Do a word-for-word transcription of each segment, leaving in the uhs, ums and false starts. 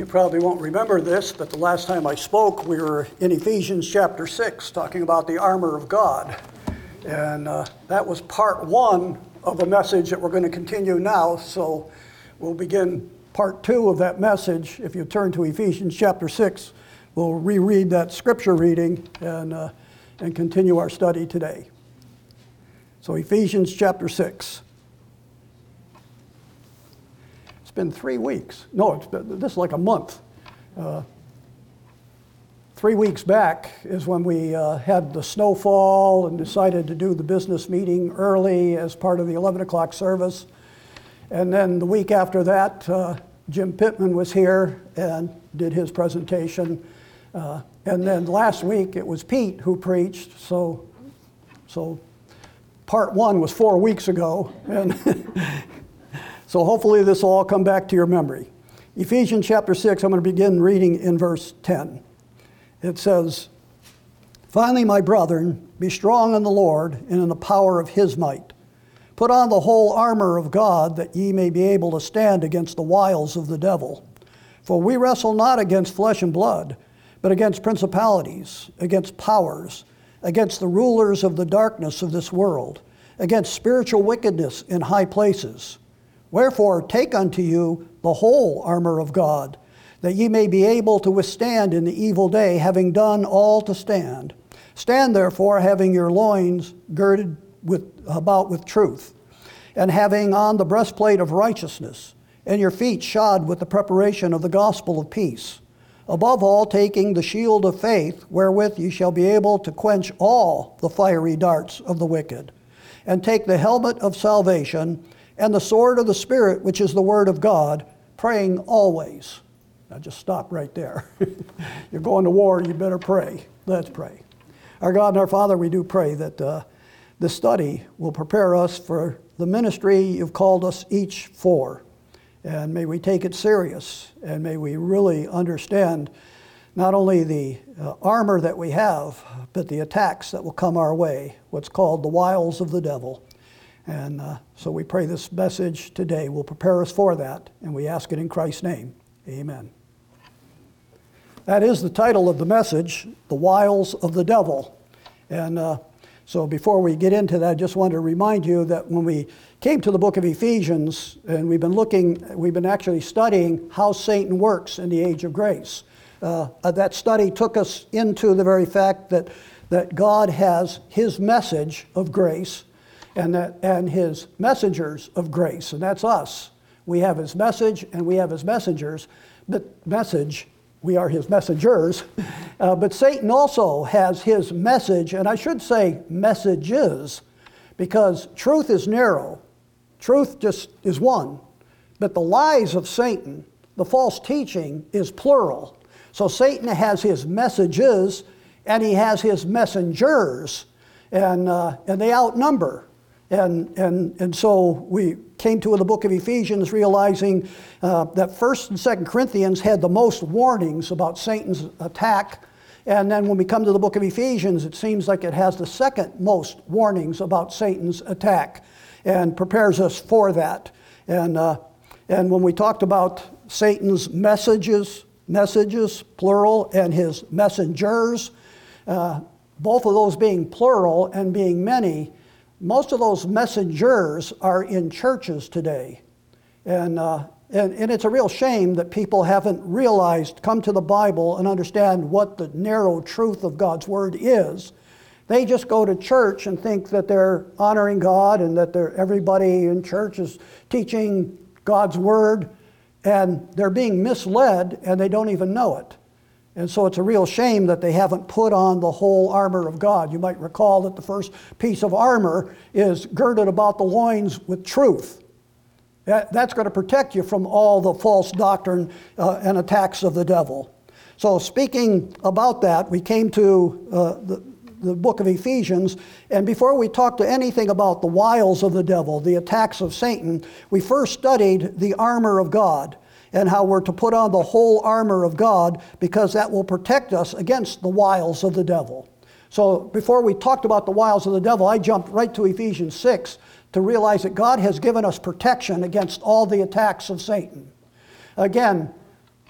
You probably won't remember this, but the last time I spoke, we were in Ephesians chapter six, talking about the armor of God. And uh, that was part one of a message that we're going to continue now. So we'll begin part two of that message. If you turn to Ephesians chapter six, we'll reread that scripture reading and, uh, and continue our study today. So Ephesians chapter six. It's been three weeks. No, it's been, this is like a month. Uh, three weeks back is when we uh, had the snowfall and decided to do the business meeting early as part of the eleven o'clock service. And then the week after that, uh, Jim Pittman was here and did his presentation. Uh, and then last week it was Pete who preached. So, so part one was four weeks ago. And so hopefully this will all come back to your memory. Ephesians chapter six, I'm going to begin reading in verse ten. It says, "Finally, my brethren, be strong in the Lord and in the power of his might. Put on the whole armor of God, that ye may be able to stand against the wiles of the devil. For we wrestle not against flesh and blood, but against principalities, against powers, against the rulers of the darkness of this world, against spiritual wickedness in high places. Wherefore, take unto you the whole armor of God, that ye may be able to withstand in the evil day, having done all to stand. Stand therefore, having your loins girded with, about with truth, and having on the breastplate of righteousness, and your feet shod with the preparation of the gospel of peace. Above all, taking the shield of faith, wherewith ye shall be able to quench all the fiery darts of the wicked. And take the helmet of salvation, and the sword of the Spirit, which is the word of God, praying always." Now just stop right there. You're going to war, you better pray. Let's pray. Our God and our Father, we do pray that uh, this study will prepare us for the ministry you've called us each for. And may we take it serious, and may we really understand not only the uh, armor that we have, but the attacks that will come our way, what's called the wiles of the devil. And uh, so we pray this message today will prepare us for that, and we ask it in Christ's name. Amen. That is the title of the message, The Wiles of the Devil. And uh, so before we get into that, I just want to remind you that when we came to the book of Ephesians, and we've been looking, we've been actually studying how Satan works in the age of grace. Uh, that study took us into the very fact that, that God has his message of grace, and that and his messengers of grace, and that's us. We have his message and we have his messengers, but message, we are his messengers. Uh, but Satan also has his message, and I should say messages, because truth is narrow. Truth just is one. But the lies of Satan, the false teaching, is plural. So Satan has his messages and he has his messengers, and uh, and they outnumber. And, and, and so we came to the book of Ephesians realizing uh, that First and Second Corinthians had the most warnings about Satan's attack. And then when we come to the book of Ephesians, it seems like it has the second most warnings about Satan's attack and prepares us for that. And, uh, and when we talked about Satan's messages, messages, plural, and his messengers, uh, both of those being plural and being many, most of those messengers are in churches today. And, uh, and, and it's a real shame that people haven't realized, come to the Bible and understand what the narrow truth of God's Word is. They just go to church and think that they're honoring God and that they're, everybody in church is teaching God's Word, and they're being misled and they don't even know it. And so it's a real shame that they haven't put on the whole armor of God. You might recall that the first piece of armor is girded about the loins with truth. That, that's going to protect you from all the false doctrine uh, and attacks of the devil. So speaking about that, we came to uh, the, the book of Ephesians, and before we talk to anything about the wiles of the devil, the attacks of Satan, we first studied the armor of God, and how we're to put on the whole armor of God, because that will protect us against the wiles of the devil. So before we talked about the wiles of the devil, I jumped right to Ephesians six to realize that God has given us protection against all the attacks of Satan. Again,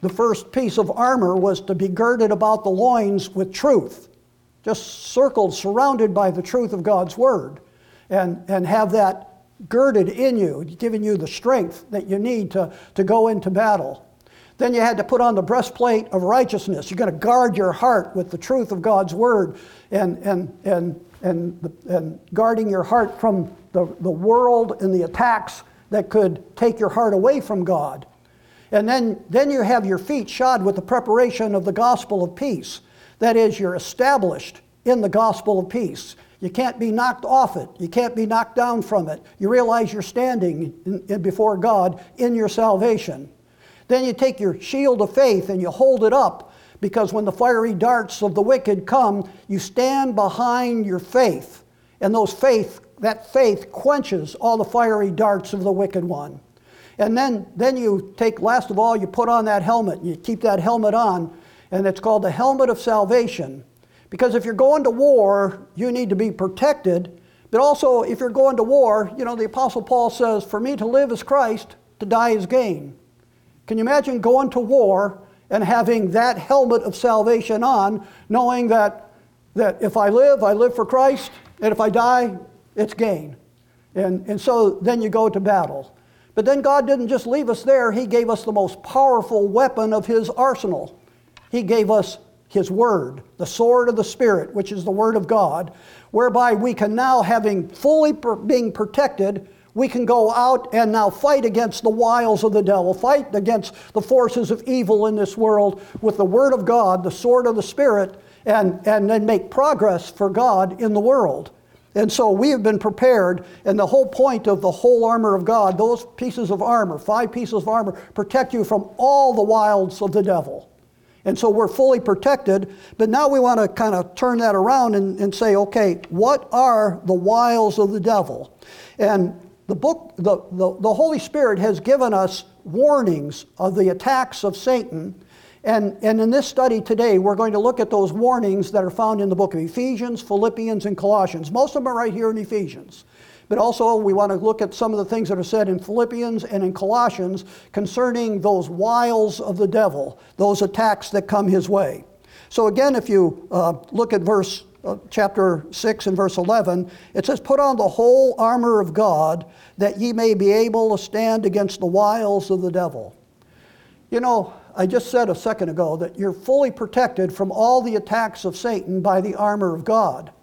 the first piece of armor was to be girded about the loins with truth, just circled, surrounded by the truth of God's word, and, and have that girded in you, giving you the strength that you need to, to go into battle. Then you had to put on the breastplate of righteousness. You're going to guard your heart with the truth of God's word, and, and, and, and, and guarding your heart from the, the world and the attacks that could take your heart away from God. And then, then you have your feet shod with the preparation of the gospel of peace. That is, you're established in the gospel of peace. You can't be knocked off it. You can't be knocked down from it. You realize you're standing in, in before God in your salvation. Then you take your shield of faith and you hold it up, because when the fiery darts of the wicked come, you stand behind your faith. And those faith, that faith quenches all the fiery darts of the wicked one. And then, then you take, last of all, you put on that helmet. You keep that helmet on, and it's called the helmet of salvation. Because if you're going to war, you need to be protected. But also, if you're going to war, you know, the Apostle Paul says, for me to live is Christ, to die is gain. Can you imagine going to war and having that helmet of salvation on, knowing that, that if I live, I live for Christ, and if I die, it's gain. And, and so then you go to battle. But then God didn't just leave us there. He gave us the most powerful weapon of His arsenal. He gave us His Word, the sword of the Spirit, which is the Word of God, whereby we can now, having fully per- being protected, we can go out and now fight against the wiles of the devil, fight against the forces of evil in this world with the Word of God, the sword of the Spirit, and, and then make progress for God in the world. And so we have been prepared, and the whole point of the whole armor of God, those pieces of armor, five pieces of armor, protect you from all the wiles of the devil. And so we're fully protected, but now we want to kind of turn that around and, and say, okay, what are the wiles of the devil? And the book, the, the, the Holy Spirit has given us warnings of the attacks of Satan. And, and in this study today, we're going to look at those warnings that are found in the book of Ephesians, Philippians, and Colossians. Most of them are right here in Ephesians. But also we want to look at some of the things that are said in Philippians and in Colossians concerning those wiles of the devil, those attacks that come his way. So again, if you uh, look at verse uh, chapter six and verse eleven, it says, put on the whole armor of God, that ye may be able to stand against the wiles of the devil. You know, I just said a second ago that you're fully protected from all the attacks of Satan by the armor of God.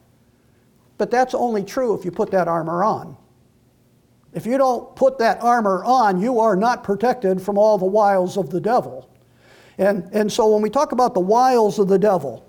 But that's only true if you put that armor on. If you don't put that armor on, you are not protected from all the wiles of the devil. And, and so when we talk about the wiles of the devil,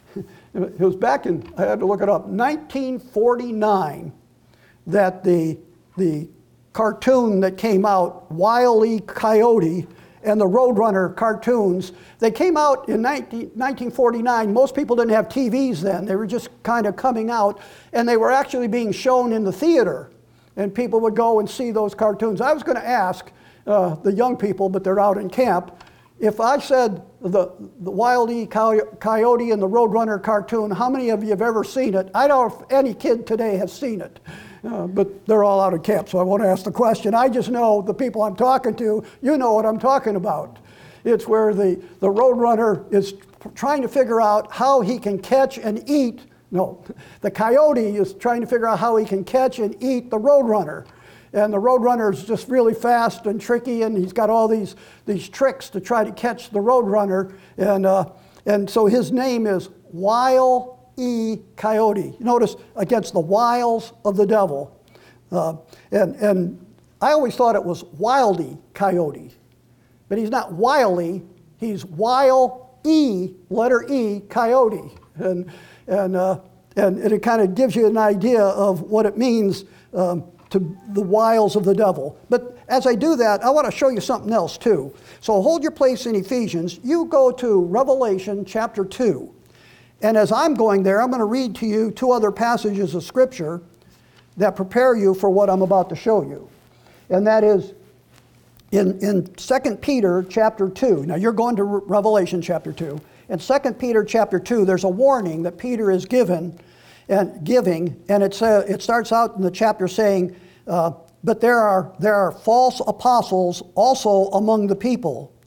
it was back in, I had to look it up, nineteen forty-nine, that the, the cartoon that came out, Wile E. Coyote, and the Roadrunner cartoons, they came out in nineteen forty-nine. Most people didn't have T Vs then. They were just kind of coming out, and they were actually being shown in the theater, and people would go and see those cartoons. I was going to ask uh, the young people, but they're out in camp, if I said the, the Wile E. Coyote and the Roadrunner cartoon, how many of you have ever seen it? I don't know if any kid today has seen it. Uh, but they're all out of camp, so I won't ask the question. I just know the people I'm talking to, you know what I'm talking about. It's where the, the Roadrunner is trying to figure out how he can catch and eat. No, the coyote is trying to figure out how he can catch and eat the Roadrunner. And the Roadrunner is just really fast and tricky, and he's got all these, these tricks to try to catch the Roadrunner. And, uh, and so his name is Wile E. Coyote. Notice, against the wiles of the devil. Uh, and, and I always thought it was Wildy Coyote. But he's not wily, he's Wile E, letter E, Coyote. And, and, uh, and, and it kind of gives you an idea of what it means um, to the wiles of the devil. But as I do that, I want to show you something else too. So hold your place in Ephesians. You go to Revelation chapter two. And as I'm going there, I'm going to read to you two other passages of Scripture that prepare you for what I'm about to show you. And that is in, in Second Peter chapter two. Now you're going to Revelation chapter two. In Second Peter chapter two, there's a warning that Peter is given and giving, and it's, uh, it starts out in the chapter saying, uh, but there are, there are false apostles also among the people,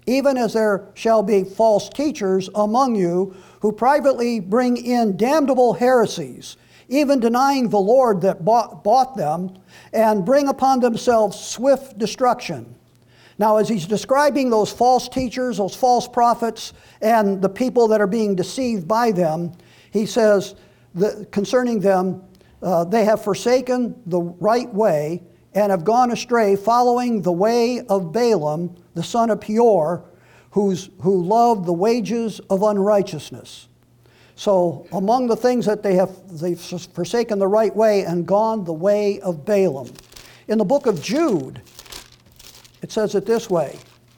even as there shall be false teachers among you, who privately bring in damnable heresies, even denying the Lord that bought, bought them, and bring upon themselves swift destruction. Now, as he's describing those false teachers, those false prophets, and the people that are being deceived by them, he says that concerning them, uh, they have forsaken the right way and have gone astray, following the way of Balaam, the son of Peor, who's, who loved the wages of unrighteousness. So among the things that they have, they've forsaken the right way and gone the way of Balaam. In the book of Jude, it says it this way.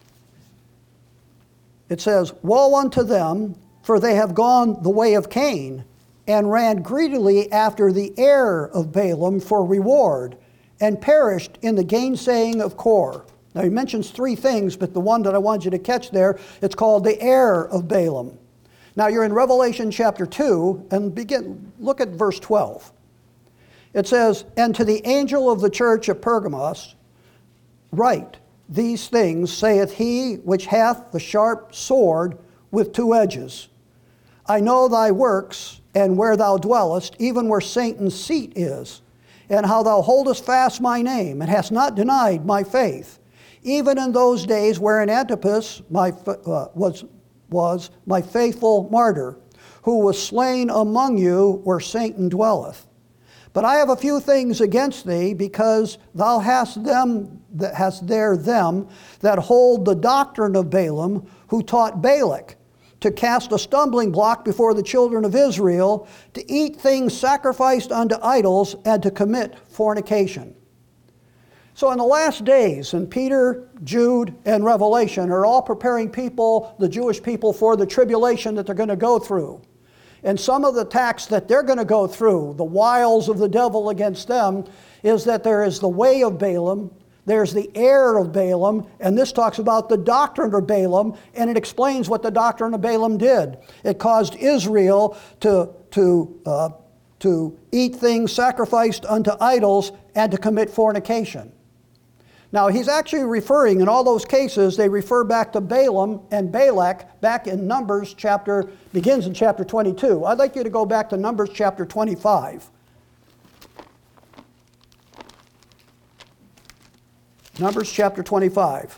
It says, "Woe unto them, for they have gone the way of Cain, and ran greedily after the heir of Balaam for reward, and perished in the gainsaying of Kor." Now he mentions three things, but the one that I want you to catch there, it's called the heir of Balaam. Now you're in Revelation chapter two, and begin, look at verse twelve. It says, "And to the angel of the church of Pergamos write, these things saith he which hath the sharp sword with two edges. I know thy works, and where thou dwellest, even where Satan's seat is, and how thou holdest fast my name, and hast not denied my faith, even in those days wherein Antipas my, uh, was, was my faithful martyr, who was slain among you where Satan dwelleth. But I have a few things against thee, because thou hast them that hast there them that hold the doctrine of Balaam, who taught Balak to cast a stumbling block before the children of Israel, to eat things sacrificed unto idols, and to commit fornication." So in the last days, and Peter, Jude, and Revelation are all preparing people, the Jewish people, for the tribulation that they're going to go through. And some of the attacks that they're going to go through, the wiles of the devil against them, is that there is the way of Balaam, there's the heir of Balaam, and this talks about the doctrine of Balaam, and it explains what the doctrine of Balaam did. It caused Israel to, to, uh, to eat things sacrificed unto idols and to commit fornication. Now, he's actually referring, in all those cases, they refer back to Balaam and Balak back in Numbers chapter, begins in chapter twenty-two. I'd like you to go back to Numbers chapter twenty-five. Numbers chapter twenty-five.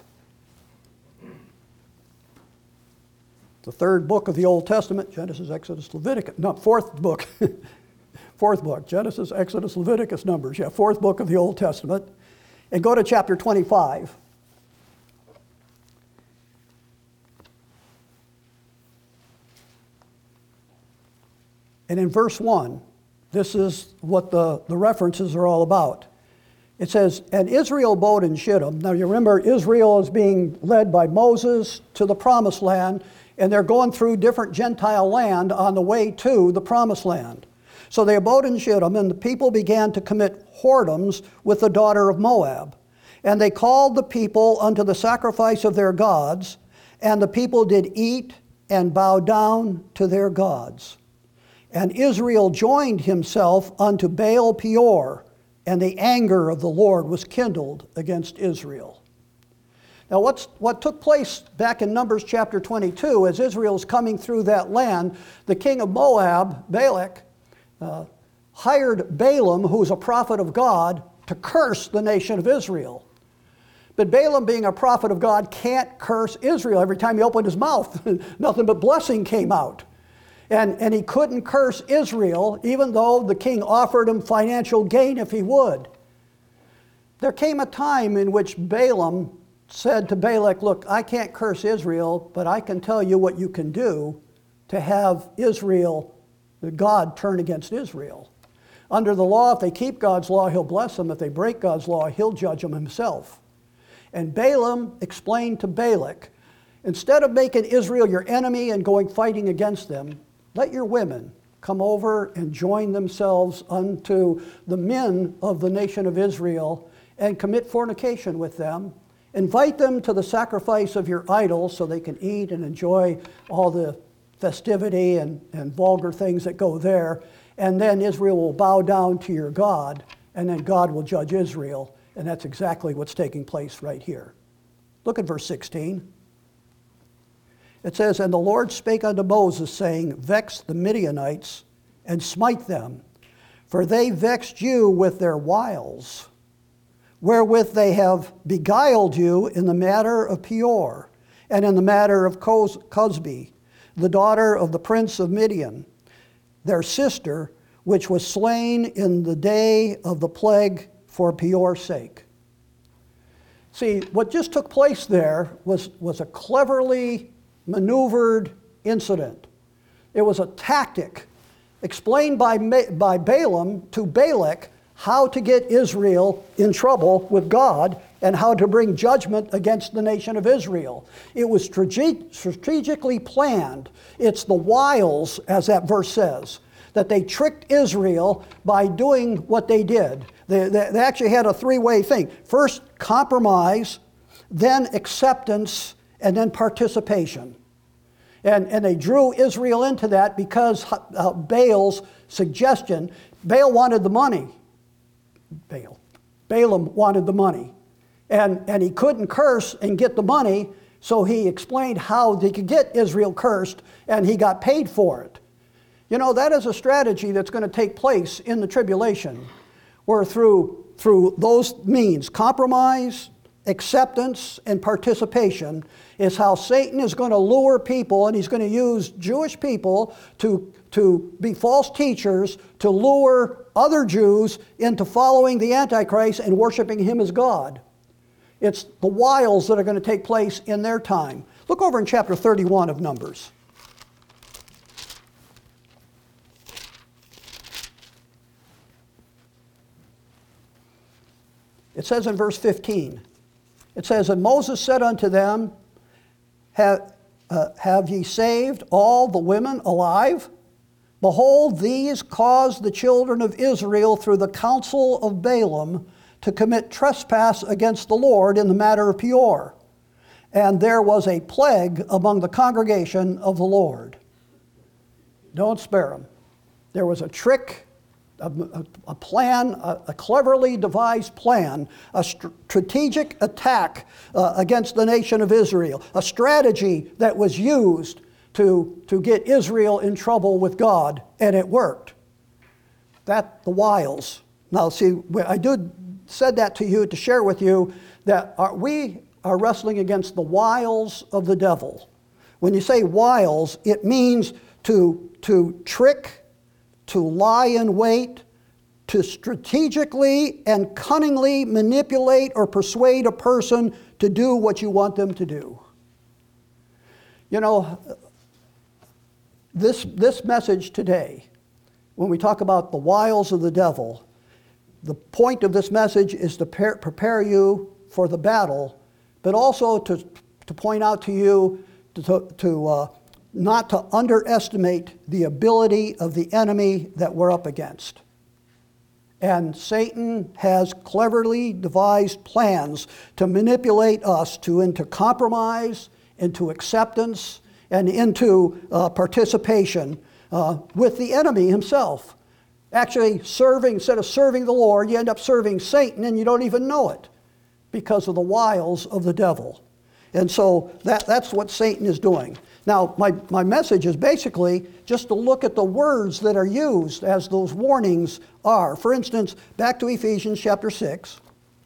The third book of the Old Testament, Genesis, Exodus, Leviticus. No, fourth book. Fourth book, Genesis, Exodus, Leviticus, Numbers. Yeah, fourth book of the Old Testament. And go to chapter twenty-five. And in verse one, this is what the, the references are all about. It says, "And Israel abode in Shittim." Now you remember, Israel is being led by Moses to the promised land, and they're going through different Gentile land on the way to the promised land. So they abode in Shittim, and the people began to commit whoredoms with the daughter of Moab. And they called the people unto the sacrifice of their gods, and the people did eat and bow down to their gods. And Israel joined himself unto Baal Peor, and the anger of the Lord was kindled against Israel. Now what's, what took place back in Numbers chapter twenty-two, as Israel's coming through that land, the king of Moab, Balak, uh, hired Balaam, who's a prophet of God, to curse the nation of Israel. But Balaam, being a prophet of God, can't curse Israel. Every time he opened his mouth, nothing but blessing came out. And, and he couldn't curse Israel, even though the king offered him financial gain if he would. There came a time in which Balaam said to Balak, "Look, I can't curse Israel, but I can tell you what you can do to have Israel, God, turn against Israel. Under the law, if they keep God's law, he'll bless them. If they break God's law, he'll judge them himself." And Balaam explained to Balak, instead of making Israel your enemy and going fighting against them, let your women come over and join themselves unto the men of the nation of Israel and commit fornication with them. Invite them to the sacrifice of your idols so they can eat and enjoy all the festivity and, and vulgar things that go there. And then Israel will bow down to your God, and then God will judge Israel. And that's exactly what's taking place right here. Look at verse sixteen. It says, "And the Lord spake unto Moses, saying, Vex the Midianites, and smite them, for they vexed you with their wiles, wherewith they have beguiled you in the matter of Peor, and in the matter of Cosbi, the daughter of the prince of Midian, their sister, which was slain in the day of the plague for Peor's sake." See, what just took place there was, was a cleverly maneuvered incident. It was a tactic explained by, by Balaam to Balak how to get Israel in trouble with God and how to bring judgment against the nation of Israel. It was strate- strategically planned. It's the wiles, as that verse says, that they tricked Israel by doing what they did. They, they, they actually had a three-way thing. First, compromise, then acceptance, and then participation. And, and they drew Israel into that because uh, Baal's suggestion, Baal wanted the money. Baal. Balaam wanted the money. And, and he couldn't curse and get the money, so he explained how they could get Israel cursed, and he got paid for it. You know, that is a strategy that's going to take place in the tribulation, where through, through those means, compromise, acceptance, and participation, is how Satan is going to lure people, and he's going to use Jewish people to, to be false teachers, to lure other Jews into following the Antichrist and worshiping him as God. It's the wiles that are going to take place in their time. Look over in chapter thirty-one of Numbers. It says in verse fifteen, it says, "And Moses said unto them, have, uh, have ye saved all the women alive? Behold, these caused the children of Israel through the counsel of Balaam to commit trespass against the Lord in the matter of Peor. And there was a plague among the congregation of the Lord." Don't spare them. There was a trick, a, a, a plan, a, a cleverly devised plan, a st- strategic attack uh, against the nation of Israel, a strategy that was used to, to get Israel in trouble with God, and it worked. That, the wiles. Now see, I did said that to you to share with you that our, we are wrestling against the wiles of the devil. When you say wiles, it means to, to trick, to lie in wait, to strategically and cunningly manipulate or persuade a person to do what you want them to do. You know, this, this message today, when we talk about the wiles of the devil, the point of this message is to par- prepare you for the battle, but also to, to point out to you to, to uh, not to underestimate the ability of the enemy that we're up against. And Satan has cleverly devised plans to manipulate us to into compromise, into acceptance, and into uh, participation uh, with the enemy himself. Actually serving, instead of serving the Lord, you end up serving Satan and you don't even know it because of the wiles of the devil. And so that, that's what Satan is doing. Now, my, my message is basically just to look at the words that are used as those warnings are. For instance, back to Ephesians chapter six.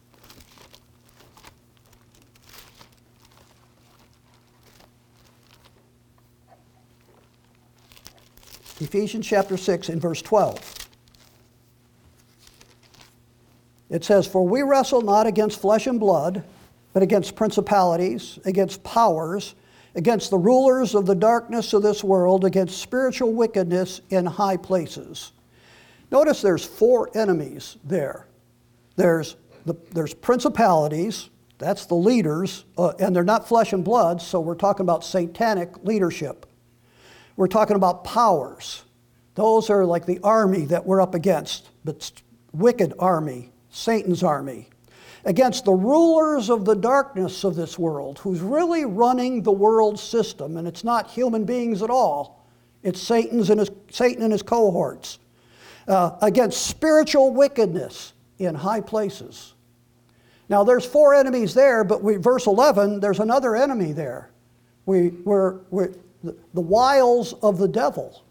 Ephesians chapter six in verse twelve. It says, "For we wrestle not against flesh and blood, but against principalities, against powers, against the rulers of the darkness of this world, against spiritual wickedness in high places." Notice there's four enemies there. There's, the, there's principalities, that's the leaders, uh, and they're not flesh and blood, so we're talking about satanic leadership. We're talking about powers. Those are like the army that we're up against, but wicked army. Satan's army, against the rulers of the darkness of this world, who's really running the world system, and it's not human beings at all. It's Satan's and his, Satan and his cohorts. Uh, against spiritual wickedness in high places. Now there's four enemies there, but we, verse eleven, there's another enemy there. We, we're, we're the, the wiles of the devil.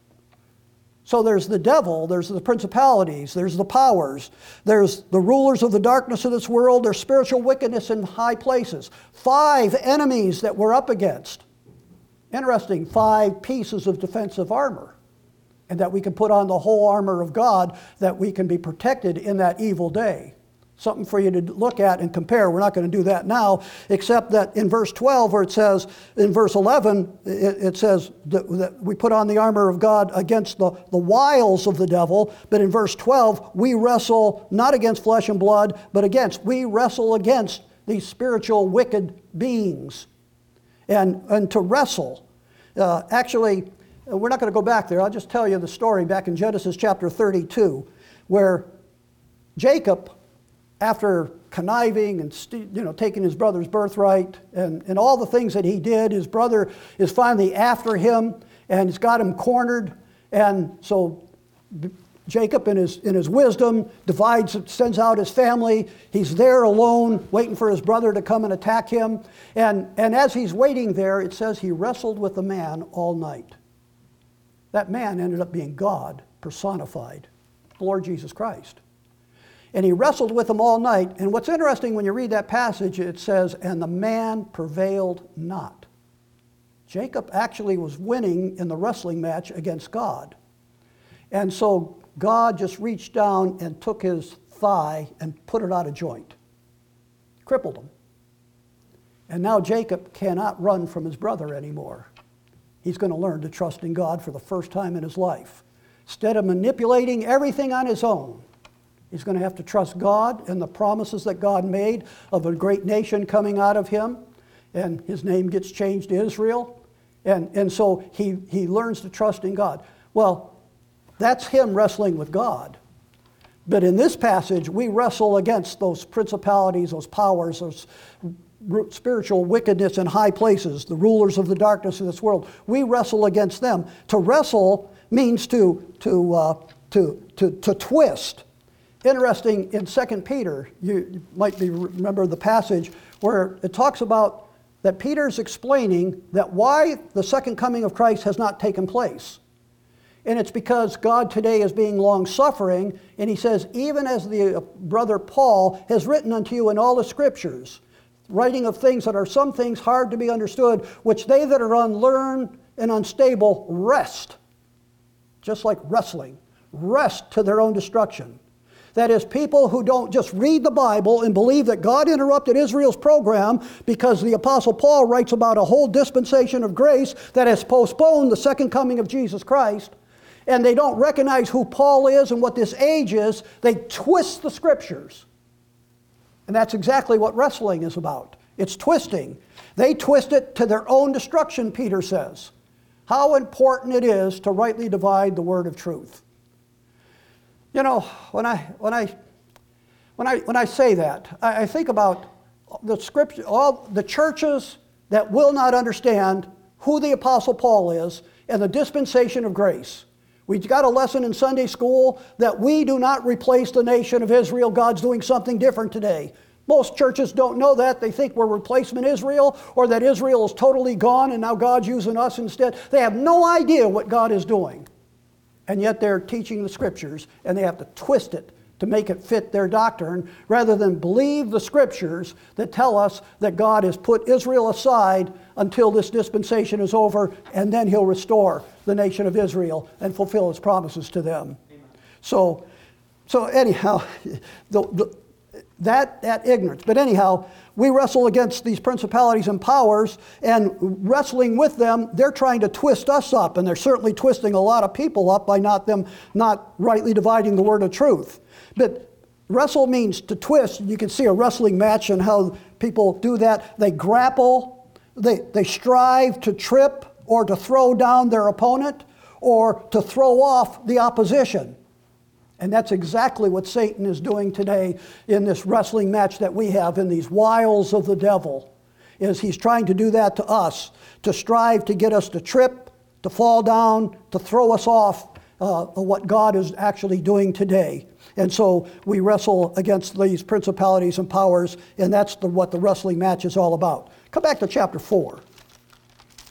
So there's the devil, there's the principalities, there's the powers, there's the rulers of the darkness of this world, there's spiritual wickedness in high places. Five enemies that we're up against. Interesting, five pieces of defensive armor. And that we can put on the whole armor of God, that we can be protected in that evil day. Something for you to look at and compare. We're not going to do that now, except that in verse twelve, where it says, in verse eleven, it, it says that, that we put on the armor of God against the, the wiles of the devil. But in verse twelve, we wrestle not against flesh and blood, but against, we wrestle against these spiritual wicked beings. And, and to wrestle, uh, actually, we're not going to go back there. I'll just tell you the story back in Genesis chapter thirty-two, where Jacob, after conniving and you know taking his brother's birthright and, and all the things that he did, his brother is finally after him and he's got him cornered. And so Jacob in his, in his wisdom divides, sends out his family. He's there alone waiting for his brother to come and attack him. And, and as he's waiting there, it says he wrestled with the man all night. That man ended up being God personified, the Lord Jesus Christ. And he wrestled with them all night. And what's interesting when you read that passage, it says, and the man prevailed not. Jacob actually was winning in the wrestling match against God. And so God just reached down and took his thigh and put it out of joint, crippled him. And now Jacob cannot run from his brother anymore. He's going to learn to trust in God for the first time in his life. Instead of manipulating everything on his own, he's going to have to trust God and the promises that God made of a great nation coming out of him. And his name gets changed to Israel. And, and so he, he learns to trust in God. Well, that's him wrestling with God. But in this passage, we wrestle against those principalities, those powers, those spiritual wickedness in high places, the rulers of the darkness of this world. We wrestle against them. To wrestle means to, to, uh, to, to, to twist. Interesting, in Second Peter, you, you might be, remember the passage where it talks about that Peter's explaining that why the second coming of Christ has not taken place. And it's because God today is being long-suffering, and he says, even as the brother Paul has written unto you in all the scriptures, writing of things that are some things hard to be understood, which they that are unlearned and unstable wrest, just like wrestling, wrest to their own destruction. That is, people who don't just read the Bible and believe that God interrupted Israel's program because the Apostle Paul writes about a whole dispensation of grace that has postponed the second coming of Jesus Christ, and they don't recognize who Paul is and what this age is. They twist the scriptures. And that's exactly what wrestling is about. It's twisting. They twist it to their own destruction, Peter says. How important it is to rightly divide the word of truth. You know, when I when I when I when I say that, I, I think about the scripture, all the churches that will not understand who the Apostle Paul is and the dispensation of grace. We've got a lesson in Sunday school that we do not replace the nation of Israel. God's doing something different today. Most churches don't know that. They think we're replacement Israel, or that Israel is totally gone and now God's using us instead. They have no idea what God is doing. And yet they're teaching the scriptures, and they have to twist it to make it fit their doctrine, rather than believe the scriptures that tell us that God has put Israel aside until this dispensation is over, and then he'll restore the nation of Israel and fulfill his promises to them. Amen. So, so anyhow, the, the, that, that ignorance. But anyhow, we wrestle against these principalities and powers, and wrestling with them, they're trying to twist us up, and they're certainly twisting a lot of people up by not them not rightly dividing the word of truth. But wrestle means to twist. You can see a wrestling match and how people do that. They grapple, they, they strive to trip or to throw down their opponent or to throw off the opposition. And that's exactly what Satan is doing today in this wrestling match that we have, in these wiles of the devil, is he's trying to do that to us, to strive to get us to trip, to fall down, to throw us off uh, what God is actually doing today. And so we wrestle against these principalities and powers, and that's the, what the wrestling match is all about. Come back to chapter four.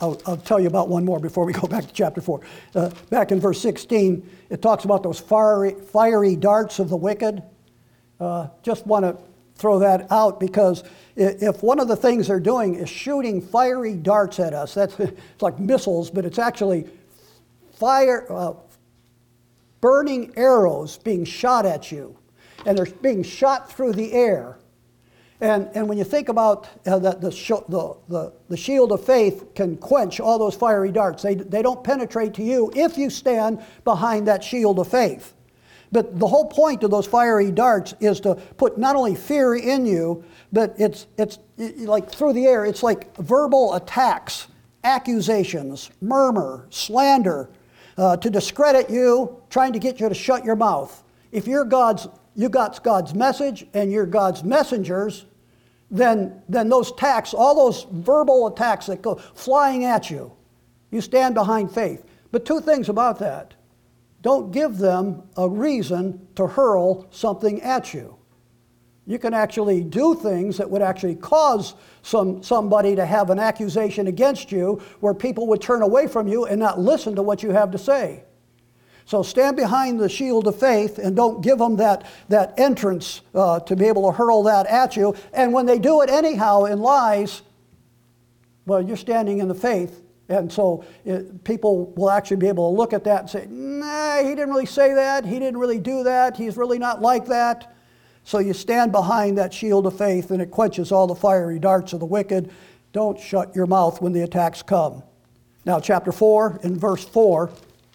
I'll, I'll tell you about one more before we go back to chapter four. Uh, back in verse sixteen, it talks about those fiery, fiery darts of the wicked. Uh, just want to throw that out because if one of the things they're doing is shooting fiery darts at us, that's it's like missiles, but it's actually fire, uh, burning arrows being shot at you, and they're being shot through the air. And, and when you think about uh, that the, sh the, the, the shield of faith can quench all those fiery darts. They, they don't penetrate to you if you stand behind that shield of faith. But the whole point of those fiery darts is to put not only fear in you, but it's, it's it, like through the air, it's like verbal attacks, accusations, murmur, slander, uh, to discredit you, trying to get you to shut your mouth. If you're God's, you got God's message and you're God's messengers, then, then those attacks, all those verbal attacks that go flying at you, you stand behind faith. But two things about that. Don't give them a reason to hurl something at you. You can actually do things that would actually cause some, somebody to have an accusation against you where people would turn away from you and not listen to what you have to say. So stand behind the shield of faith and don't give them that, that entrance uh, to be able to hurl that at you. And when they do it anyhow in lies, well, you're standing in the faith. And so it, people will actually be able to look at that and say, nah, he didn't really say that. He didn't really do that. He's really not like that. So you stand behind that shield of faith and it quenches all the fiery darts of the wicked. Don't shut your mouth when the attacks come. Now chapter four, in verse four,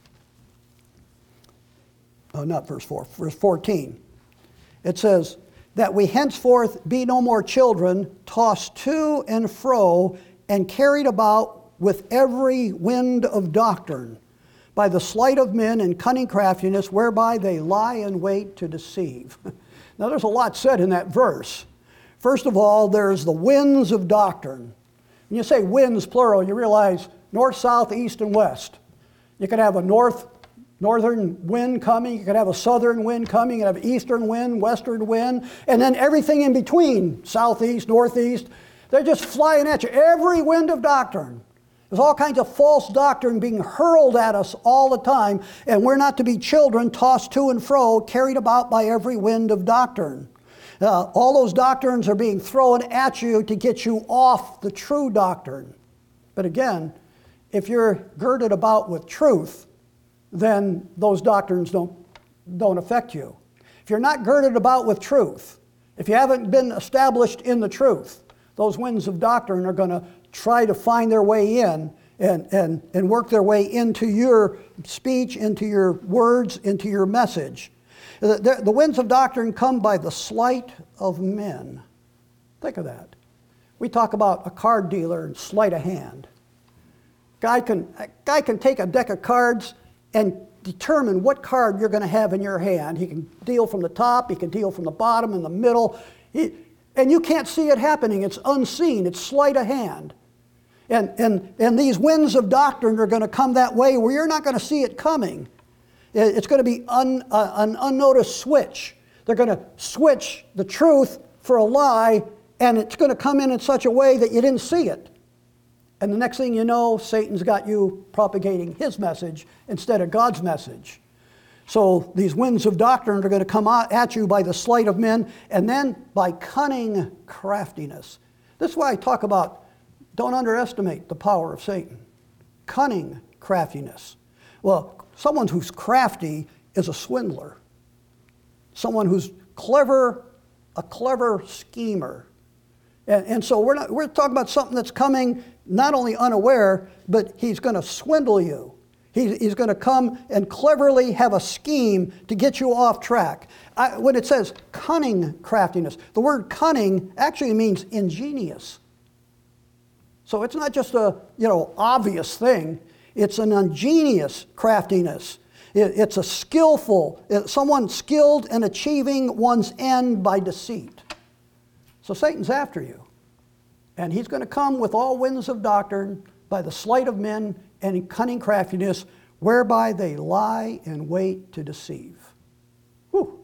oh, not verse four, verse fourteen. It says, that we henceforth be no more children, tossed to and fro, and carried about with every wind of doctrine, by the sleight of men and cunning craftiness, whereby they lie in wait to deceive. Now there's a lot said in that verse. First of all, there's the winds of doctrine. When you say winds, plural, you realize north, south, east, and west. You could have a north northern wind coming, you could have a southern wind coming, you could have eastern wind, western wind, and then everything in between, southeast, northeast, they're just flying at you. Every wind of doctrine. There's all kinds of false doctrine being hurled at us all the time, and we're not to be children tossed to and fro, carried about by every wind of doctrine. Uh, all those doctrines are being thrown at you to get you off the true doctrine. But again, if you're girded about with truth, then those doctrines don't, don't affect you. If you're not girded about with truth, if you haven't been established in the truth, those winds of doctrine are going to try to find their way in and, and, and work their way into your speech, into your words, into your message. The, the, the winds of doctrine come by the sleight of men. Think of that. We talk about a card dealer and sleight of hand. Guy can, a guy can take a deck of cards and determine what card you're going to have in your hand. He can deal from the top, he can deal from the bottom, in the middle. He, and you can't see it happening. It's unseen. It's sleight of hand. And, and, and these winds of doctrine are going to come that way where you're not going to see it coming. It's going to be un, uh, an unnoticed switch. They're going to switch the truth for a lie, and it's going to come in in such a way that you didn't see it. And the next thing you know, Satan's got you propagating his message instead of God's message. So these winds of doctrine are going to come at you by the sleight of men, and then by cunning craftiness. This is why I talk about don't underestimate the power of Satan. Cunning craftiness. Well, someone who's crafty is a swindler. Someone who's clever, a clever schemer. And, and so we're, not, we're talking about something that's coming not only unaware, but he's going to swindle you. He, he's going to come and cleverly have a scheme to get you off track. I, when it says cunning craftiness, the word cunning actually means ingenious. So it's not just a you know obvious thing. It's an ingenious craftiness. It, it's a skillful, it, someone skilled in achieving one's end by deceit. So Satan's after you. And he's going to come with all winds of doctrine by the sleight of men and in cunning craftiness, whereby they lie in wait to deceive. Whew.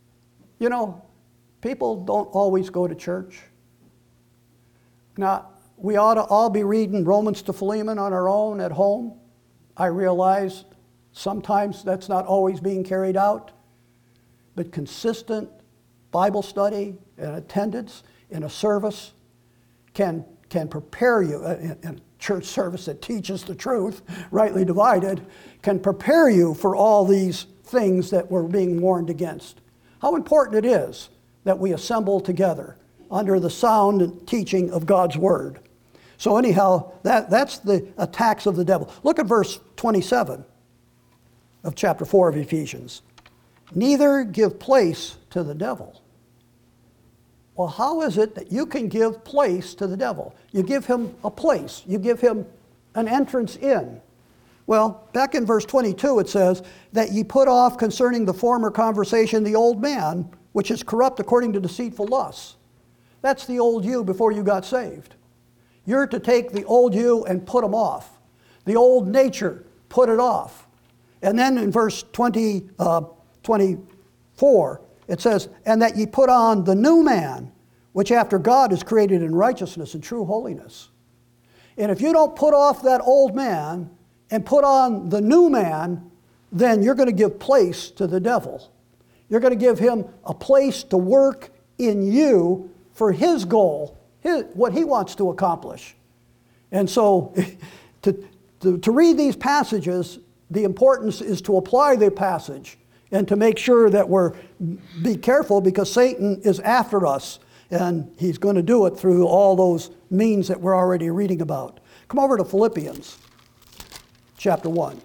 You know, people don't always go to church. Now, we ought to all be reading Romans to Philemon on our own at home. I realize sometimes that's not always being carried out, but consistent Bible study and attendance in a service can, can prepare you, in, in a church service that teaches the truth, rightly divided, can prepare you for all these things that we're being warned against. How important it is that we assemble together under the sound teaching of God's Word. So anyhow, that, that's the attacks of the devil. Look at verse twenty-seven of chapter four of Ephesians. Neither give place to the devil. Well, how is it that you can give place to the devil? You give him a place. You give him an entrance in. Well, back in verse twenty-two it says, that ye put off concerning the former conversation the old man, which is corrupt according to deceitful lusts. That's the old you before you got saved. You're to take the old you and put them off. The old nature, put it off. And then in verse twenty, uh, twenty-four, it says, and that ye put on the new man, which after God is created in righteousness and true holiness. And if you don't put off that old man and put on the new man, then you're going to give place to the devil. You're going to give him a place to work in you for his goal, his, what he wants to accomplish. And so to, to, to read these passages, the importance is to apply the passage and to make sure that we're, be careful, because Satan is after us, and he's going to do it through all those means that we're already reading about. Come over to Philippians chapter one.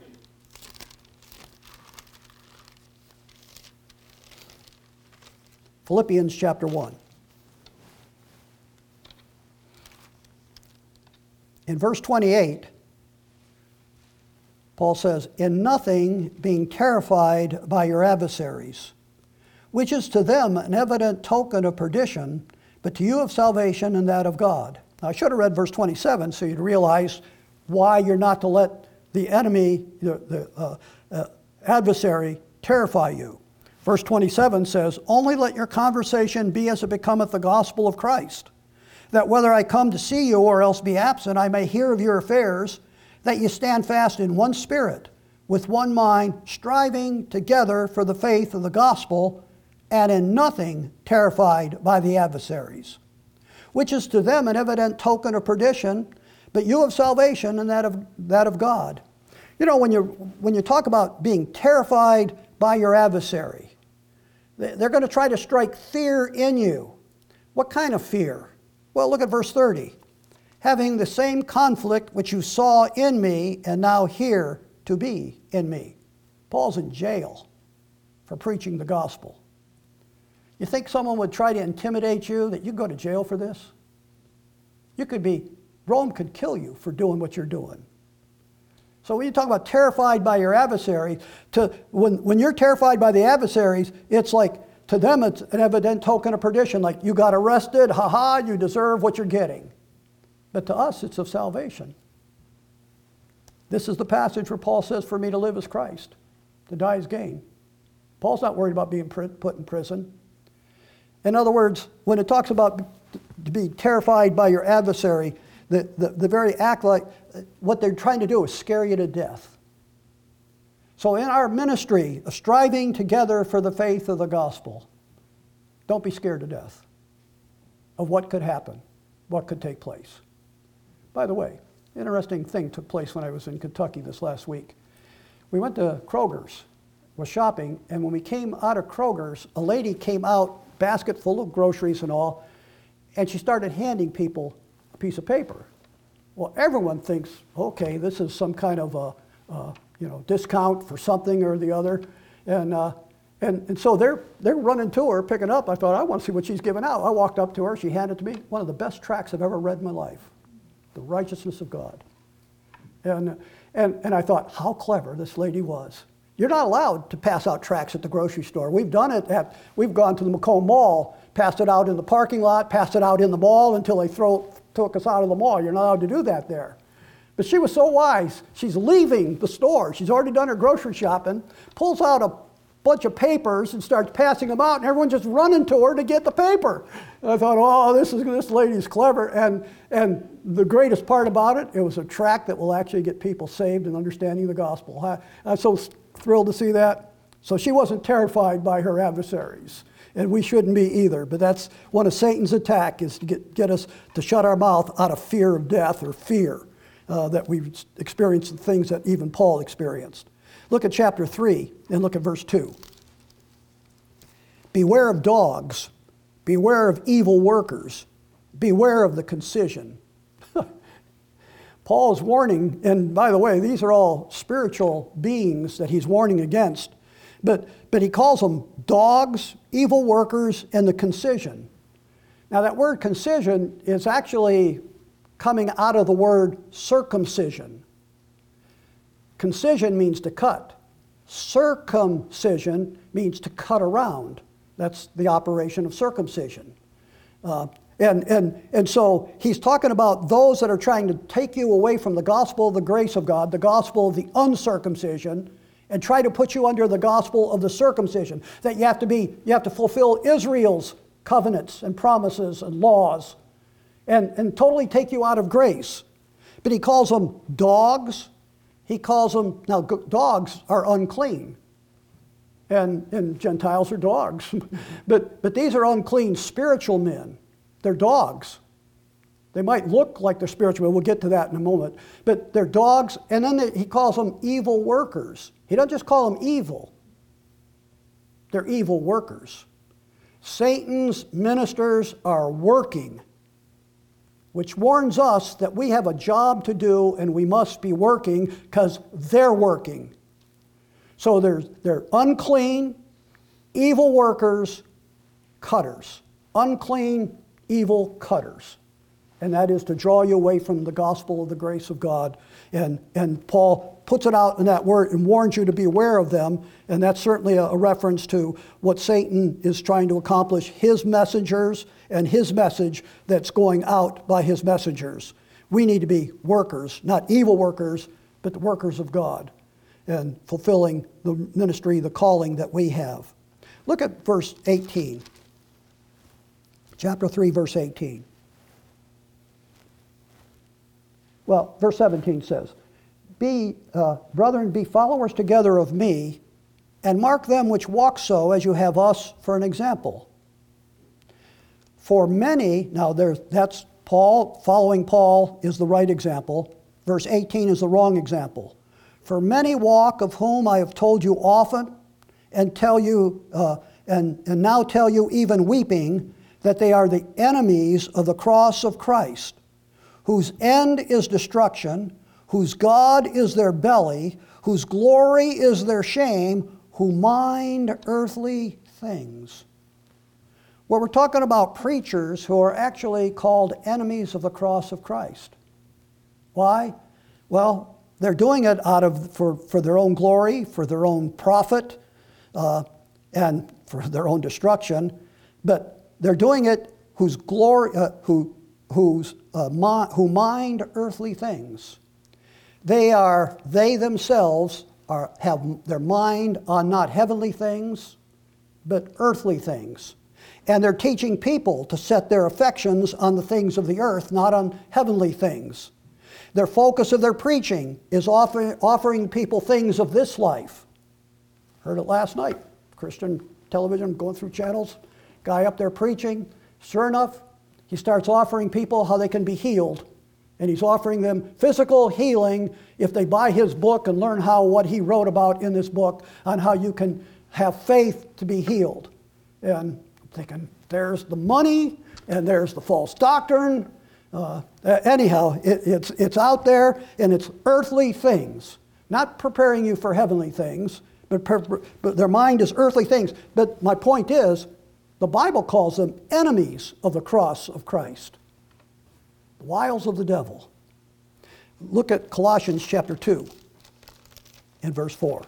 Philippians chapter one. In verse twenty-eight, Paul says, in nothing being terrified by your adversaries, which is to them an evident token of perdition, but to you of salvation and that of God. Now, I should have read verse twenty-seven so you'd realize why you're not to let the enemy, the, the uh, uh, adversary, terrify you. Verse twenty-seven says, only let your conversation be as it becometh the gospel of Christ, that whether I come to see you or else be absent, I may hear of your affairs, that you stand fast in one spirit, with one mind, striving together for the faith of the gospel, and in nothing terrified by the adversaries, which is to them an evident token of perdition, but you of salvation and that of, that of God. You know, when you when you talk about being terrified by your adversary, they're going to try to strike fear in you. What kind of fear? Well, look at verse thirty. Having the same conflict which you saw in me and now hear to be in me. Paul's in jail for preaching the gospel. You think someone would try to intimidate you, that you go to jail for this? You could be, Rome could kill you for doing what you're doing. So when you talk about terrified by your adversary, to, when, when you're terrified by the adversaries, it's like, to them it's an evident token of perdition, like you got arrested, ha-ha, you deserve what you're getting. But to us, it's of salvation. This is the passage where Paul says, for me to live is Christ, to die is gain. Paul's not worried about being put in prison. In other words, when it talks about to be terrified by your adversary, the, the, the very act like what they're trying to do is scare you to death. So in our ministry of striving together for the faith of the gospel, don't be scared to death of what could happen, what could take place. By the way, interesting thing took place when I was in Kentucky this last week. We went to Kroger's, was shopping, and when we came out of Kroger's, a lady came out, basket full of groceries and all, and she started handing people a piece of paper. Well, everyone thinks, okay, this is some kind of a, uh, you know, discount for something or the other, and uh, and and so they're they're running to her, picking up. I thought, I want to see what she's giving out. I walked up to her, she handed it to me. One of the best tracts I've ever read in my life, The Righteousness of God. And and and I thought, how clever this lady was. You're not allowed to pass out tracts at the grocery store. We've done it at, we've gone to the Macomb Mall, passed it out in the parking lot, passed it out in the mall until they throw, took us out of the mall. You're not allowed to do that there. But she was so wise. She's leaving the store. She's already done her grocery shopping, pulls out a bunch of papers and starts passing them out, and everyone's just running to her to get the paper. And I thought, oh, this is this lady's clever. And and the greatest part about it, it was a tract that will actually get people saved and understanding the gospel. I, I'm so thrilled to see that. So she wasn't terrified by her adversaries, and we shouldn't be either. But that's one of Satan's attack, is to get, get us to shut our mouth out of fear of death or fear uh, that we've experienced, the things that even Paul experienced. Look at chapter three and look at verse two. Beware of dogs, beware of evil workers, beware of the concision. Paul's warning, and by the way, these are all spiritual beings that he's warning against, but, but he calls them dogs, evil workers, and the concision. Now that word concision is actually coming out of the word circumcision. Concision means to cut. Circumcision means to cut around. That's the operation of circumcision. Uh, and, and, and so he's talking about those that are trying to take you away from the gospel of the grace of God, the gospel of the uncircumcision, and try to put you under the gospel of the circumcision. That you have to be, you have to fulfill Israel's covenants and promises and laws, and, and totally take you out of grace. But he calls them dogs. He calls them, now dogs are unclean. And, and Gentiles are dogs. but, but these are unclean spiritual men. They're dogs. They might look like they're spiritual, but we'll get to that in a moment. But they're dogs, and then they, he calls them evil workers. He doesn't just call them evil. They're evil workers. Satan's ministers are working, which warns us that we have a job to do and we must be working because they're working. So they're, they're unclean, evil workers, cutters. Unclean, evil cutters. And that is to draw you away from the gospel of the grace of God. And, and Paul puts it out in that word and warns you to be aware of them. And that's certainly a, a reference to what Satan is trying to accomplish, his messengers and his message that's going out by his messengers. We need to be workers, not evil workers, but the workers of God, and fulfilling the ministry, the calling that we have. Look at verse eighteen. Chapter three, verse eighteen. Well, verse seventeen says, Be, uh, brethren, be followers together of me, and mark them which walk so as you have us for an example. For many, now there's, that's Paul, following Paul is the right example. Verse eighteen is the wrong example. For many walk, of whom I have told you often, and tell you, uh, and, and now tell you even weeping, that they are the enemies of the cross of Christ, whose end is destruction, whose God is their belly, whose glory is their shame, who mind earthly things. Well, we're talking about preachers who are actually called enemies of the cross of Christ. Why? Well, they're doing it out of for, for their own glory, for their own profit, uh, and for their own destruction. But they're doing it whose glory, uh, who, whose, uh, mi- who mind earthly things. They are, they themselves are have their mind on not heavenly things, but earthly things. And they're teaching people to set their affections on the things of the earth, not on heavenly things. Their focus of their preaching is offer, offering people things of this life. Heard it last night. Christian television, going through channels. Guy up there preaching. Sure enough, he starts offering people how they can be healed. And he's offering them physical healing if they buy his book and learn how what he wrote about in this book on how you can have faith to be healed. And I'm thinking, there's the money and there's the false doctrine. Uh, anyhow, it, it's, it's out there, and it's earthly things. Not preparing you for heavenly things, but, per, but their mind is earthly things. But my point is, the Bible calls them enemies of the cross of Christ. The wiles of the devil. Look at Colossians chapter two and verse four.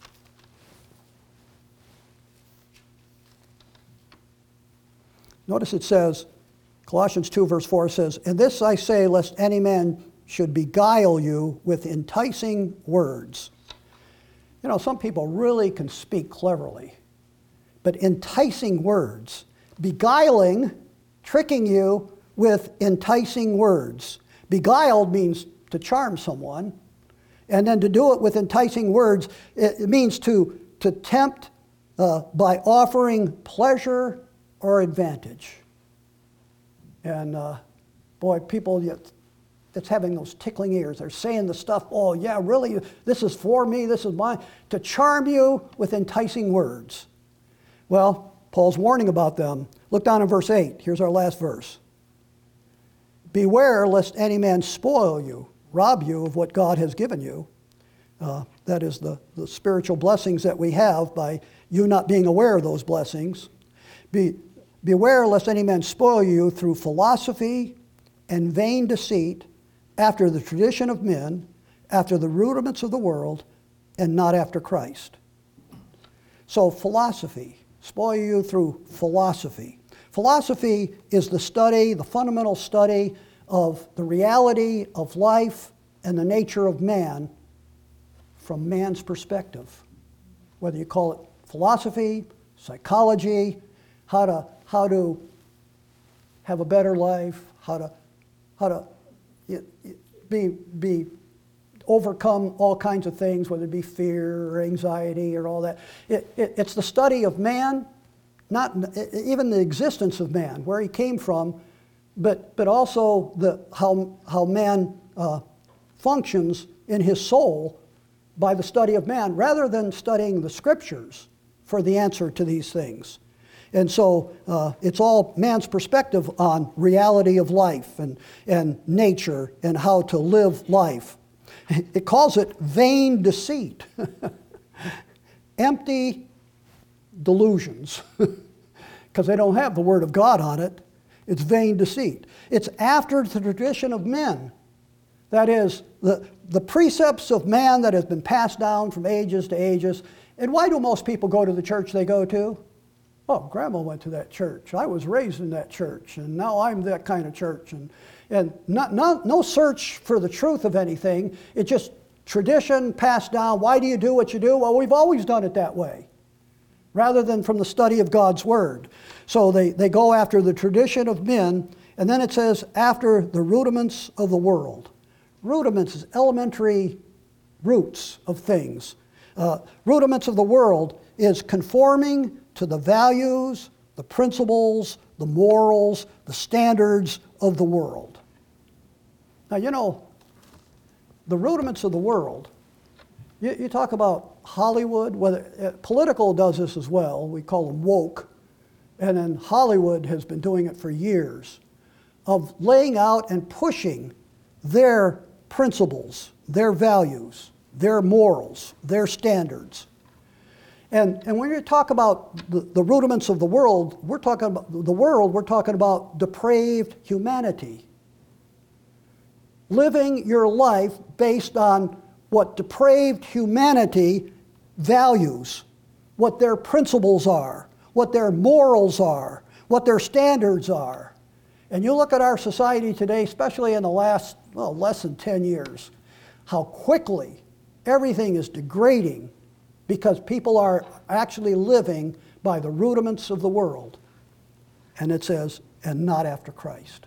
Notice it says, Colossians two verse four says, And this I say, lest any man should beguile you with enticing words. You know, some people really can speak cleverly, but enticing words, beguiling, tricking you with enticing words. Beguiled means to charm someone, and then to do it with enticing words, it, it means to, to tempt uh, by offering pleasure or advantage. And uh, boy, people that's having those tickling ears, they're saying the stuff, oh yeah, really, this is for me, this is mine, to charm you with enticing words. Well, Paul's warning about them. Look down in verse eight. Here's our last verse. Beware lest any man spoil you, rob you of what God has given you. Uh, that is the, the spiritual blessings that we have by you not being aware of those blessings. Be, beware lest any man spoil you through philosophy and vain deceit, after the tradition of men, after the rudiments of the world, and not after Christ. So philosophy, spoil you through philosophy. Philosophy is the study, the fundamental study of the reality of life and the nature of man from man's perspective. Whether you call it philosophy, psychology, how to, how to have a better life, how to, how to be, be overcome all kinds of things, whether it be fear or anxiety or all that. It, it, it's the study of man, not even the existence of man, where he came from, but, but also the, how, how man uh, functions in his soul by the study of man, rather than studying the scriptures for the answer to these things. And so uh, it's all man's perspective on reality of life and, and nature and how to live life. It calls it vain deceit, empty delusions, because they don't have the Word of God on it. It's vain deceit. It's after the tradition of men. That is, the, the precepts of man that has been passed down from ages to ages. And why do most people go to the church they go to? Oh, Grandma went to that church. I was raised in that church, and now I'm that kind of church. And, and not, not, no search for the truth of anything. It's just tradition passed down. Why do you do what you do? Well, we've always done it that way, rather than from the study of God's Word. So they, they go after the tradition of men, and then it says, after the rudiments of the world. Rudiments is elementary roots of things. Uh, rudiments of the world is conforming to the values, the principles, the morals, the standards of the world. Now, you know, the rudiments of the world, you, you talk about Hollywood, whether uh, political does this as well. We call them woke. And then Hollywood has been doing it for years, of laying out and pushing their principles, their values, their morals, their standards. And, and when you talk about the, the rudiments of the world, we're talking about the world, we're talking about depraved humanity. Living your life based on what depraved humanity values, what their principles are, what their morals are, what their standards are. And you look at our society today, especially in the last, well, less than ten years, how quickly everything is degrading because people are actually living by the rudiments of the world. And it says, and not after Christ.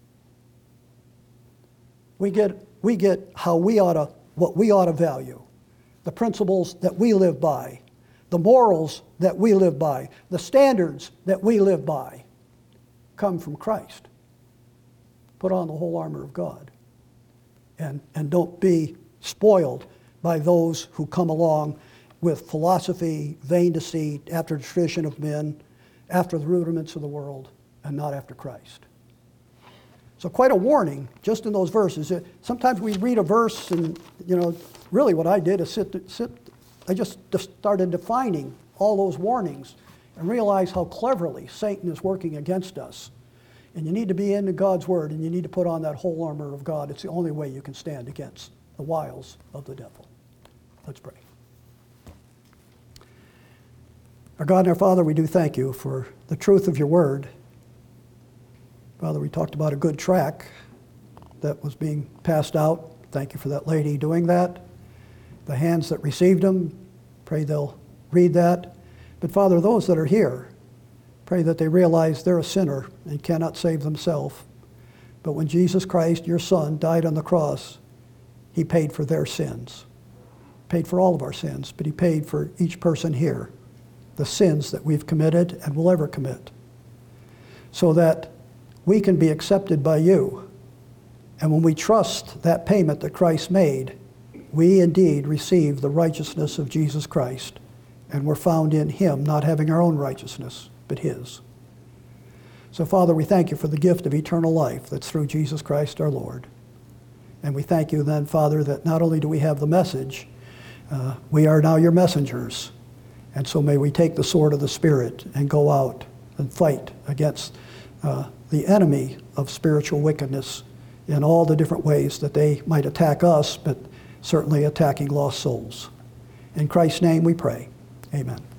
We get, we get how we ought to, what we ought to value, the principles that we live by, the morals that we live by, the standards that we live by, come from Christ. Put on the whole armor of God. And, and don't be spoiled by those who come along with philosophy, vain deceit, after the tradition of men, after the rudiments of the world, and not after Christ. So quite a warning just in those verses. Sometimes we read a verse and, you know, really what I did is sit, sit I just started defining all those warnings and realize how cleverly Satan is working against us. And you need to be into God's Word, and you need to put on that whole armor of God. It's the only way you can stand against the wiles of the devil. Let's pray. Our God and our Father, we do thank you for the truth of your Word. Father, we talked about a good track that was being passed out. Thank you for that lady doing that. The hands that received them, Pray they'll read that. But Father, those that are here, pray that they realize they're a sinner and cannot save themselves. But when Jesus Christ, your Son, died on the cross, he paid for their sins. Paid for all of our sins, but he paid for each person here, the sins that we've committed and will ever commit, so that we can be accepted by you. And when we trust that payment that Christ made, we indeed receive the righteousness of Jesus Christ, and we're found in him, not having our own righteousness, but his. So, Father, we thank you for the gift of eternal life that's through Jesus Christ our Lord. And we thank you then, Father, that not only do we have the message, uh, we are now your messengers. And so may we take the sword of the Spirit and go out and fight against uh, the enemy of spiritual wickedness in all the different ways that they might attack us, but certainly attacking lost souls. In Christ's name we pray. Amen.